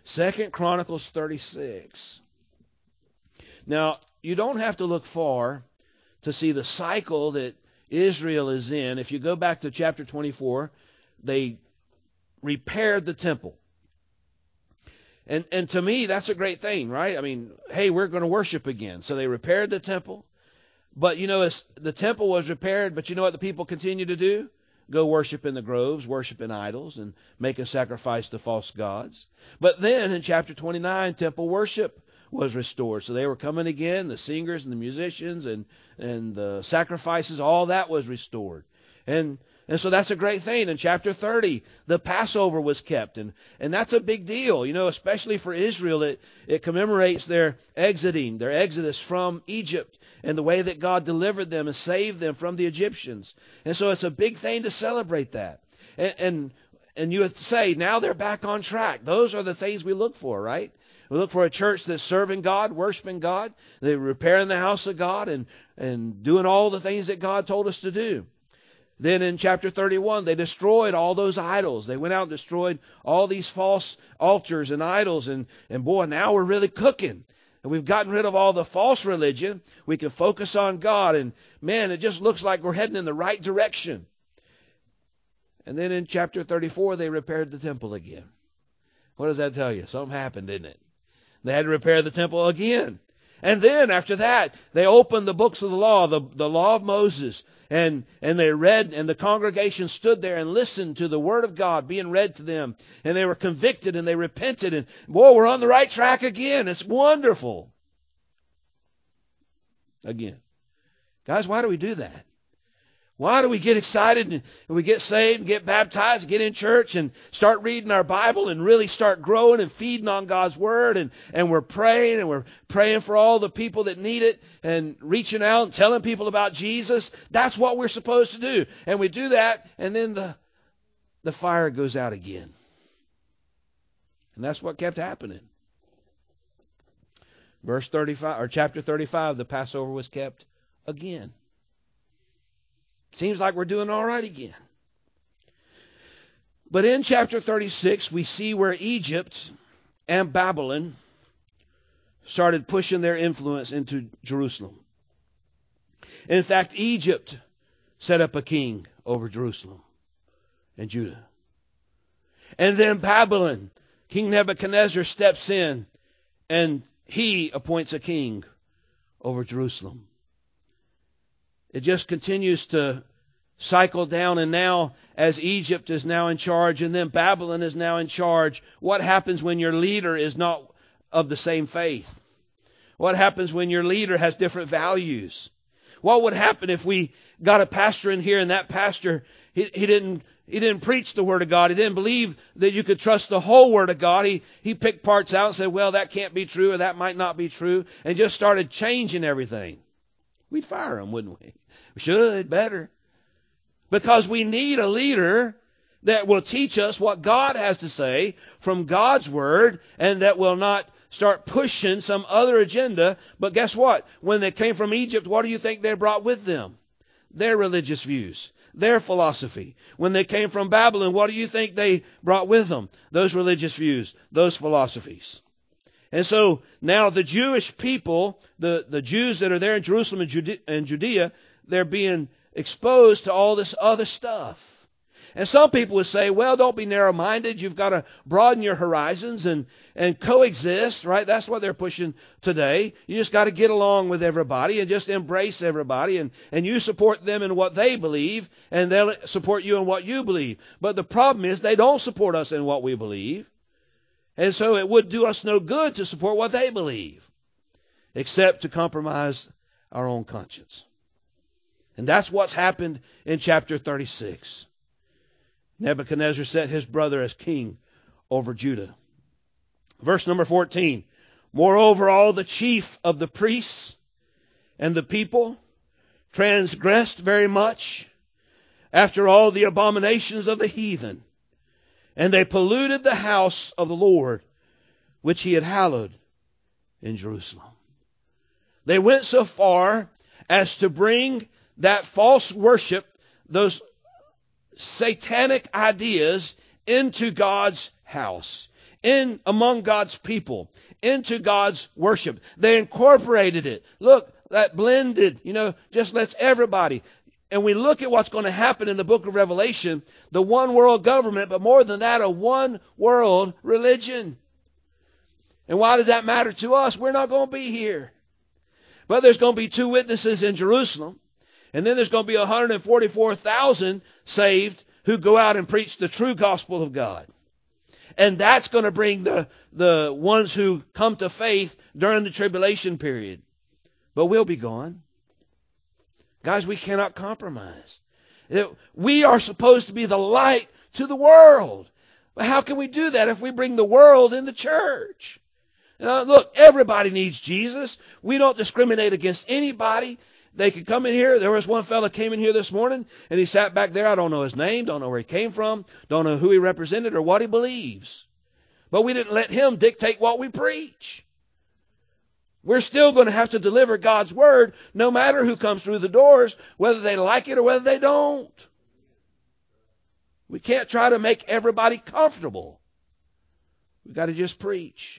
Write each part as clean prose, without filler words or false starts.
2 Chronicles 36. Now, you don't have to look far to see the cycle that Israel is in. If you go back to chapter 24, they repaired the temple. And to me, that's a great thing, right? I mean, hey, we're going to worship again. So they repaired the temple. But, the temple was repaired, but you know what the people continue to do? Go worship in the groves, worship in idols, and make a sacrifice to false gods. But then in chapter 29, temple worship was restored. So they were coming again, the singers and the musicians and the sacrifices, all that was restored. And so that's a great thing. In chapter 30, the Passover was kept. And that's a big deal, especially for Israel. It commemorates their exodus from Egypt and the way that God delivered them and saved them from the Egyptians. And so it's a big thing to celebrate that. And you would say, now they're back on track. Those are the things we look for, right? We look for a church that's serving God, worshiping God. They're repairing the house of God and doing all the things that God told us to do. Then in chapter 31, they destroyed all those idols. They went out and destroyed all these false altars and idols. And boy, now we're really cooking. And we've gotten rid of all the false religion. We can focus on God. And man, it just looks like we're heading in the right direction. And then in chapter 34, they repaired the temple again. What does that tell you? Something happened, didn't it? They had to repair the temple again. And then after that, they opened the books of the law, the law of Moses, and they read, and the congregation stood there and listened to the word of God being read to them. And they were convicted and they repented. And boy, we're on the right track again. It's wonderful. Again. Guys, why do we do that? Why do we get excited and we get saved and get baptized and get in church and start reading our Bible and really start growing and feeding on God's Word and we're praying for all the people that need it and reaching out and telling people about Jesus? That's what we're supposed to do. And we do that, and then the fire goes out again. And that's what kept happening. Verse 35 or chapter 35, the Passover was kept again. Seems like we're doing all right again. But in chapter 36, we see where Egypt and Babylon started pushing their influence into Jerusalem. In fact, Egypt set up a king over Jerusalem and Judah. And then Babylon, King Nebuchadnezzar steps in and he appoints a king over Jerusalem. It just continues to cycle down, and now as Egypt is now in charge and then Babylon is now in charge, what happens when your leader is not of the same faith? What happens when your leader has different values? What would happen if we got a pastor in here and that pastor, he didn't preach the Word of God. He didn't believe that you could trust the whole Word of God. He picked parts out and said, well, that can't be true or that might not be true, and just started changing everything. We'd fire him, wouldn't we? We should, better. Because we need a leader that will teach us what God has to say from God's Word, and that will not start pushing some other agenda. But guess what? When they came from Egypt, what do you think they brought with them? Their religious views, their philosophy. When they came from Babylon, what do you think they brought with them? Those religious views, those philosophies. And so now the Jewish people, the Jews that are there in Jerusalem and Judea, they're being exposed to all this other stuff. And some people would say, well, don't be narrow-minded. You've got to broaden your horizons and coexist, right? That's what they're pushing today. You just got to get along with everybody and just embrace everybody. And you support them in what they believe, and they'll support you in what you believe. But the problem is they don't support us in what we believe. And so it would do us no good to support what they believe, except to compromise our own conscience. And that's what's happened in chapter 36. Nebuchadnezzar set his brother as king over Judah. Verse number 14. Moreover, all the chief of the priests and the people transgressed very much after all the abominations of the heathen. And they polluted the house of the Lord, which he had hallowed in Jerusalem. They went so far as to bring that false worship, those satanic ideas, into God's house, in among God's people, into God's worship. They incorporated it. Look, that blended, just lets everybody. And we look at what's going to happen in the book of Revelation, the one world government, but more than that, a one world religion. And why does that matter to us? We're not going to be here. But there's going to be 2 witnesses in Jerusalem. And then there's going to be 144,000 saved who go out and preach the true gospel of God. And that's going to bring the ones who come to faith during the tribulation period. But we'll be gone. Guys, we cannot compromise. We are supposed to be the light to the world. But how can we do that if we bring the world in the church? Look, everybody needs Jesus. We don't discriminate against anybody. They could come in here. There was one fella came in here this morning, and he sat back there. I don't know his name, don't know where he came from, don't know who he represented or what he believes. But we didn't let him dictate what we preach. We're still going to have to deliver God's word no matter who comes through the doors, whether they like it or whether they don't. We can't try to make everybody comfortable. We've got to just preach.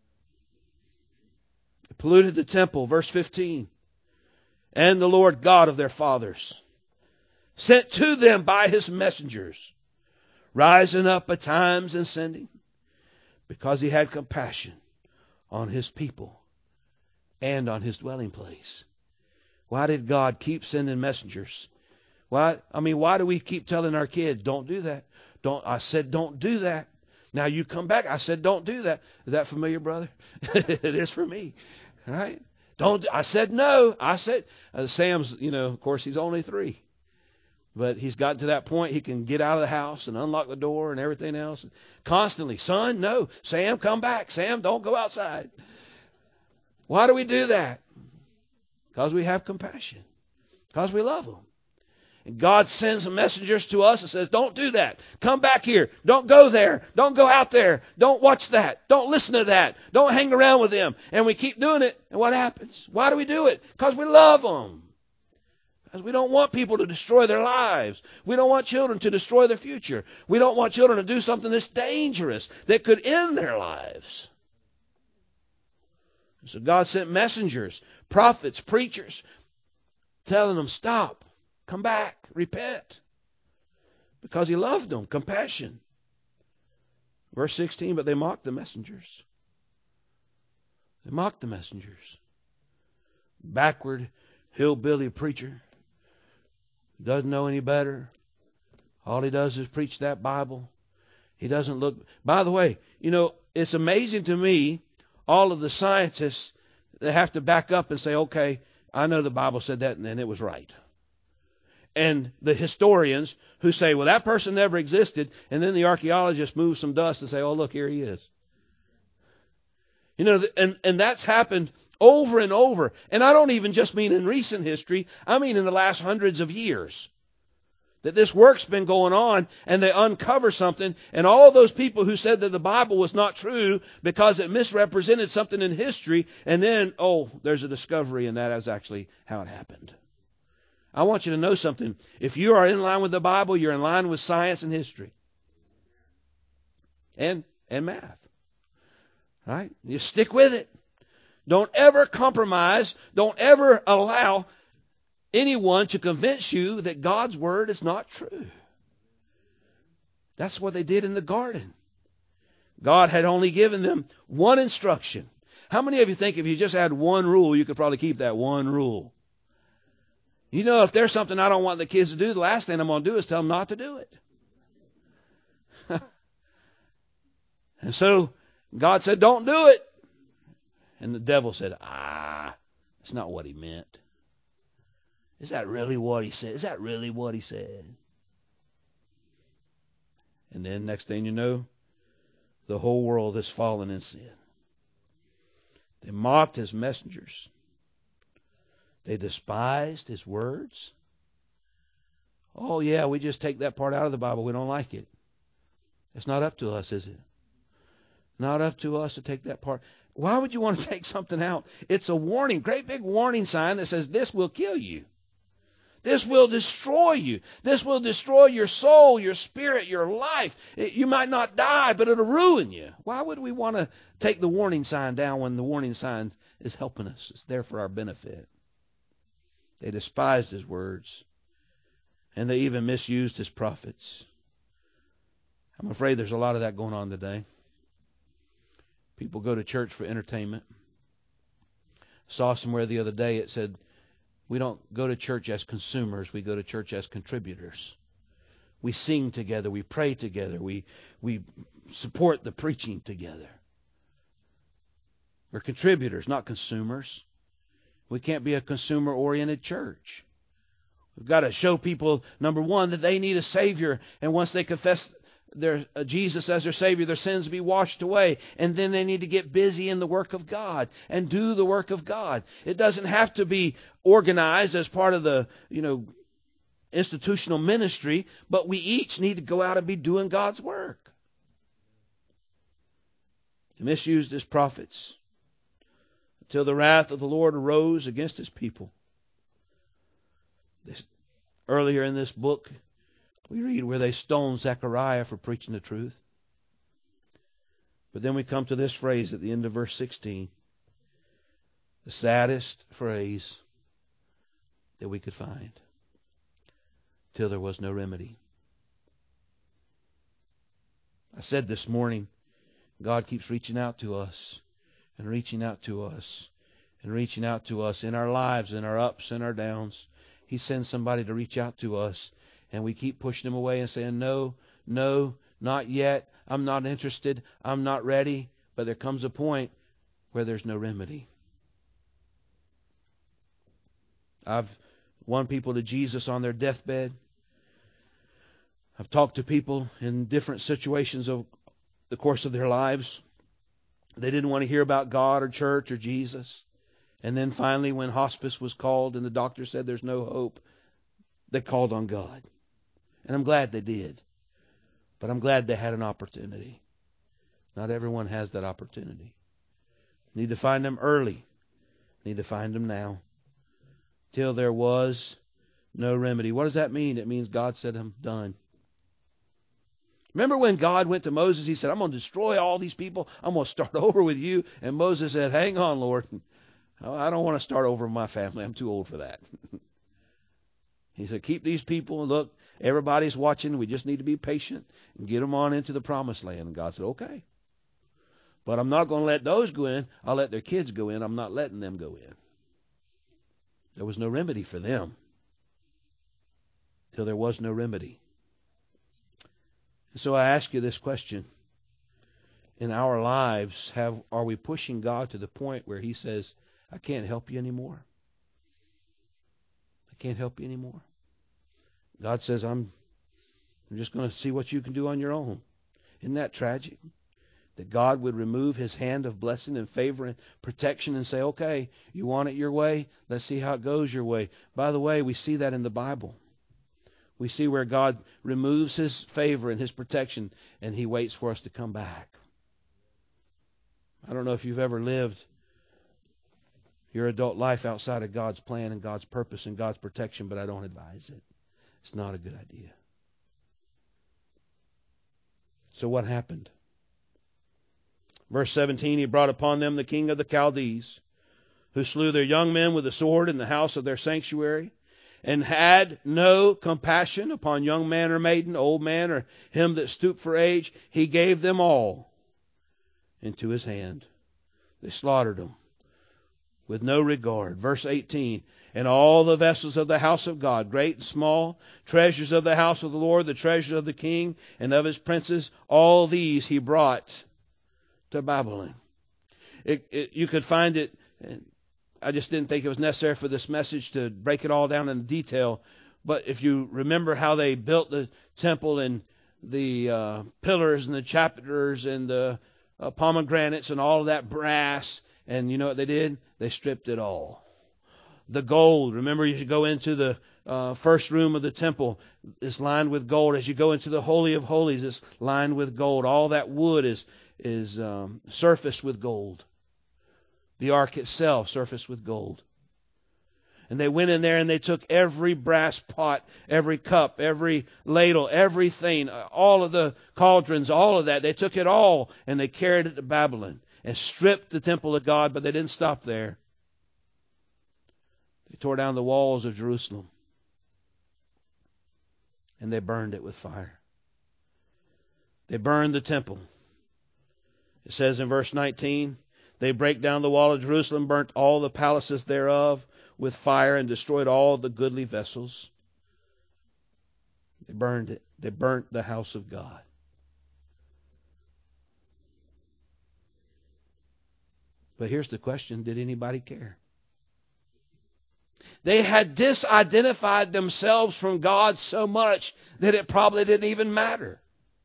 They polluted the temple, verse 15. And the Lord God of their fathers sent to them by his messengers, rising up at times and sending, because he had compassion on his people and on his dwelling place. Why did God keep sending messengers? Why do we keep telling our kids, don't do that? I said, don't do that. Now you come back. I said, don't do that. Is that familiar, brother? It is for me. All right? I said no. I said, Sam's, of course, he's only 3. But he's gotten to that point he can get out of the house and unlock the door and everything else. Constantly, son, no. Sam, come back. Sam, don't go outside. Why do we do that? Because we have compassion. Because we love them. And God sends messengers to us and says, don't do that. Come back here. Don't go there. Don't go out there. Don't watch that. Don't listen to that. Don't hang around with them. And we keep doing it. And what happens? Why do we do it? Because we love them. Because we don't want people to destroy their lives. We don't want children to destroy their future. We don't want children to do something that's dangerous, that could end their lives. So God sent messengers, prophets, preachers, telling them, stop, come back, repent. Because he loved them, compassion. Verse 16, but they mocked the messengers. They mocked the messengers. Backward, hillbilly preacher. Doesn't know any better. All he does is preach that Bible. He doesn't look. By the way, it's amazing to me, all of the scientists that have to back up and say, okay, I know the Bible said that and it was right. And the historians who say, well, that person never existed. And then the archaeologists move some dust and say, oh, look, here he is. And that's happened over and over. And I don't even just mean in recent history. I mean in the last hundreds of years. That this work's been going on and they uncover something. And all those people who said that the Bible was not true because it misrepresented something in history. And then, there's a discovery and that is actually how it happened. I want you to know something. If you are in line with the Bible, you're in line with science and history. And math. Right? You stick with it. Don't ever compromise. Don't ever allow anyone to convince you that God's word is not true. That's what they did in the garden. God had only given them one instruction. How many of you think if you just had one rule, you could probably keep that one rule? If there's something I don't want the kids to do, the last thing I'm going to do is tell them not to do it. And so God said, don't do it. And the devil said, that's not what he meant. Is that really what he said? Is that really what he said? And then next thing you know, the whole world has fallen in sin. They mocked his messengers. They despised his words. Oh, yeah, we just take that part out of the Bible. We don't like it. It's not up to us, is it? Not up to us to take that part. Why would you want to take something out? It's a warning, great big warning sign that says this will kill you. This will destroy you. This will destroy your soul, your spirit, your life. You might not die, but it'll ruin you. Why would we want to take the warning sign down when the warning sign is helping us? It's there for our benefit. They despised his words, and they even misused his prophets. I'm afraid there's a lot of that going on today. People go to church for entertainment. Saw somewhere the other day it said, we don't go to church as consumers, we go to church as contributors. We sing together, we pray together, we support the preaching together. We're contributors, not consumers. We can't be a consumer-oriented church. We've got to show people, number one, that they need a Savior, and once they confess their Jesus as their Savior, their sins be washed away, and then they need to get busy in the work of God and do the work of God. It doesn't have to be organized as part of the, institutional ministry, but we each need to go out and be doing God's work. He misused his prophets until the wrath of the Lord arose against his people. Earlier in this book, we read where they stoned Zechariah for preaching the truth. But then we come to this phrase at the end of verse 16. The saddest phrase that we could find. Till there was no remedy. I said this morning, God keeps reaching out to us and reaching out to us and reaching out to us in our lives, in our ups and our downs. He sends somebody to reach out to us. And we keep pushing them away and saying, no, not yet. I'm not interested. I'm not ready. But there comes a point where there's no remedy. I've won people to Jesus on their deathbed. I've talked to people in different situations of the course of their lives. They didn't want to hear about God or church or Jesus. And then finally, when hospice was called and the doctor said there's no hope, they called on God. And I'm glad they did. But I'm glad they had an opportunity. Not everyone has that opportunity. Need to find them early. Need to find them now. Till there was no remedy. What does that mean? It means God said, I'm done. Remember when God went to Moses, he said, I'm going to destroy all these people. I'm going to start over with you. And Moses said, hang on, Lord. I don't want to start over with my family. I'm too old for that. He said, keep these people. Look, everybody's watching. We just need to be patient and get them on into the promised land. And God said, okay. But I'm not going to let those go in. I'll let their kids go in. I'm not letting them go in. There was no remedy for them. Till there was no remedy. And so I ask you this question. In our lives, are we pushing God to the point where he says, I can't help you anymore? I can't help you anymore. God says, I'm just going to see what you can do on your own. Isn't that tragic? That God would remove his hand of blessing and favor and protection and say, okay, you want it your way? Let's see how it goes your way. By the way, we see that in the Bible. We see where God removes his favor and his protection and he waits for us to come back. I don't know if you've ever lived your adult life outside of God's plan and God's purpose and God's protection, but I don't advise it. It's not a good idea. So what happened? Verse 17, he brought upon them the king of the Chaldees, who slew their young men with the sword in the house of their sanctuary, and had no compassion upon young man or maiden, old man or him that stooped for age. He gave them all into his hand. They slaughtered them with no regard. Verse 18, and all the vessels of the house of God, great and small, treasures of the house of the Lord, the treasures of the king and of his princes, all these he brought to Babylon. You could find it. I just didn't think it was necessary for this message to break it all down in detail. But if you remember how they built the temple and the pillars and the chapters and the pomegranates and all of that brass, and you know what they did? They stripped it all. The gold, remember you go into the first room of the temple, it's lined with gold. As you go into the Holy of Holies, it's lined with gold. All that wood is surfaced with gold. The ark itself surfaced with gold. And they went in there and they took every brass pot, every cup, every ladle, everything, all of the cauldrons, all of that. They took it all and they carried it to Babylon and stripped the temple of God, but they didn't stop there. They tore down the walls of Jerusalem and they burned it with fire. They burned the temple. It says in verse 19, they break down the wall of Jerusalem, burnt all the palaces thereof with fire, and destroyed all the goodly vessels. They burned it. They burnt the house of God. But here's the question, did anybody care? They had disidentified themselves from God so much that it probably didn't even matter.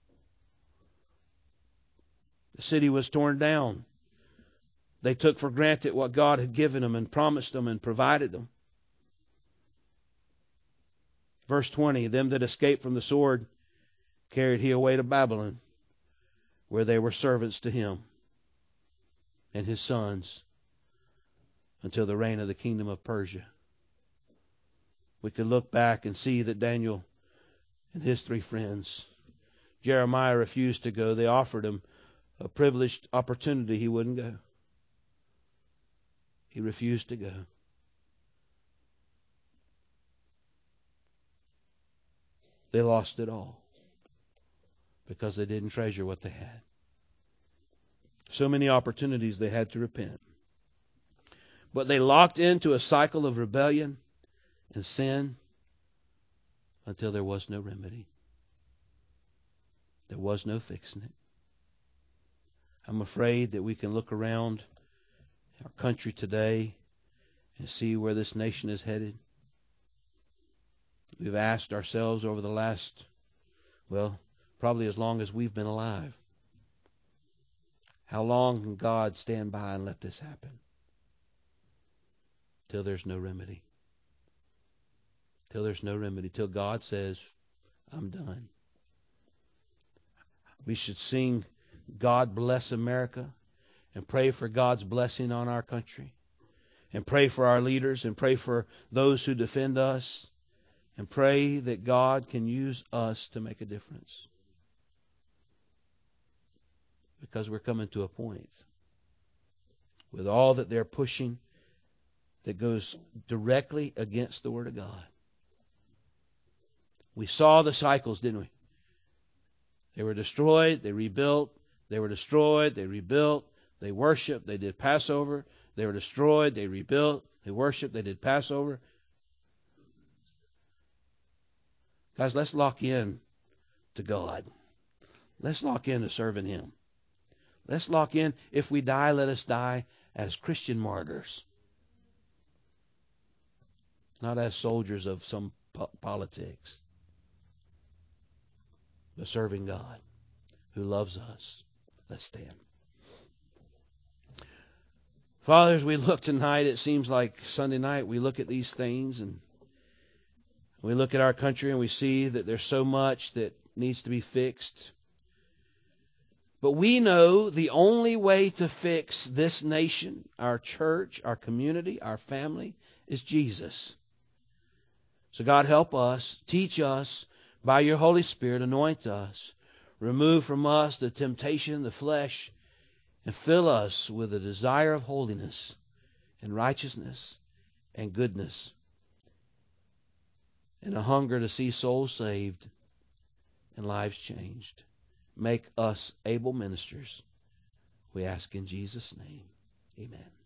The city was torn down. They took for granted what God had given them and promised them and provided them. Verse 20, them that escaped from the sword carried he away to Babylon, where they were servants to him and his sons until the reign of the kingdom of Persia. We could look back and see that Daniel and his three friends, Jeremiah refused to go. They offered him a privileged opportunity. He wouldn't go. He refused to go. They lost it all because they didn't treasure what they had. So many opportunities they had to repent. But they locked into a cycle of rebellion and sin until there was no remedy. There was no fixing it. I'm afraid that we can look around our country today and see where this nation is headed. We've asked ourselves over the last, probably as long as we've been alive, how long can God stand by and let this happen? Till there's no remedy. Till there's no remedy. Till God says, I'm done. We should sing God Bless America and pray for God's blessing on our country and pray for our leaders and pray for those who defend us and pray that God can use us to make a difference. Because we're coming to a point with all that they're pushing that goes directly against the Word of God. We saw the cycles, didn't we? They were destroyed, they rebuilt. They were destroyed, they rebuilt. They worshiped, they did Passover. They were destroyed, they rebuilt. They worshiped, they did Passover. Guys, let's lock in to God. Let's lock in to serving Him. Let's lock in. If we die, let us die as Christian martyrs. Not as soldiers of some politics. But serving God who loves us. Let's stand. Father, as we look tonight, it seems like Sunday night, we look at these things and we look at our country and we see that there's so much that needs to be fixed. But we know the only way to fix this nation, our church, our community, our family, is Jesus. So God, help us, teach us by your Holy Spirit, anoint us, remove from us the temptation, the flesh, and fill us with a desire of holiness and righteousness and goodness and a hunger to see souls saved and lives changed. Make us able ministers. We ask in Jesus' name. Amen.